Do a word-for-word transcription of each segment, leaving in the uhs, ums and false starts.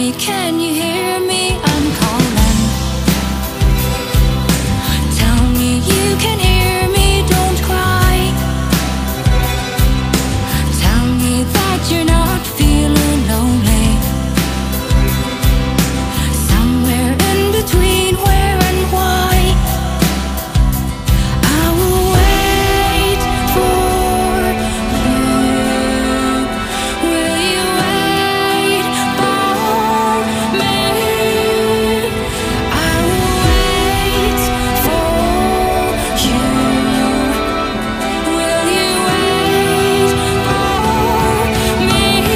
me, can you hear me? I'm calling. Tell me you can hear me, don't cry. Tell me that you're not feeling lonely. Somewhere in between where and why. I will wait for you. Will you wait for me? I will wait for you. Will you wait for me?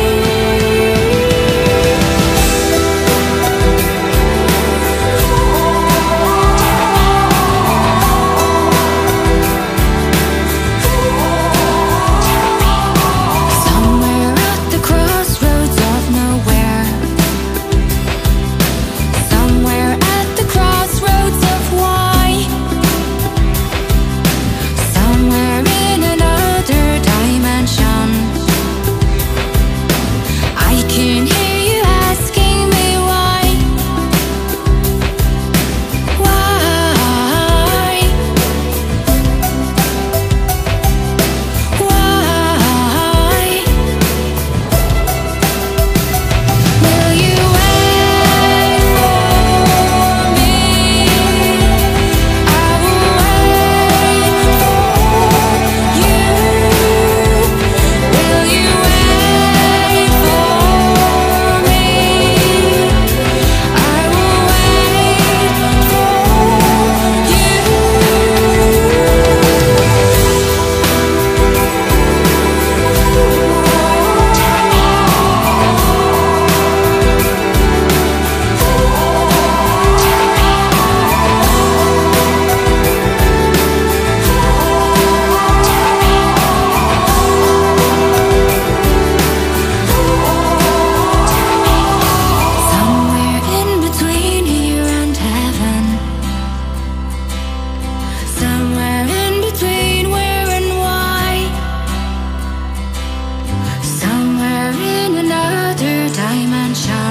Somewhere at the crossroads of nowhere. Somewhere at the crossroads of why. Somewhere in another dimension. I can hear you asking me why. Why? Why? Will you wait for me? I will wait for you. Will you wait for me? I will wait for you. Somewhere in between here and heaven. Somewhere in between where and why. Somewhere in another dimension.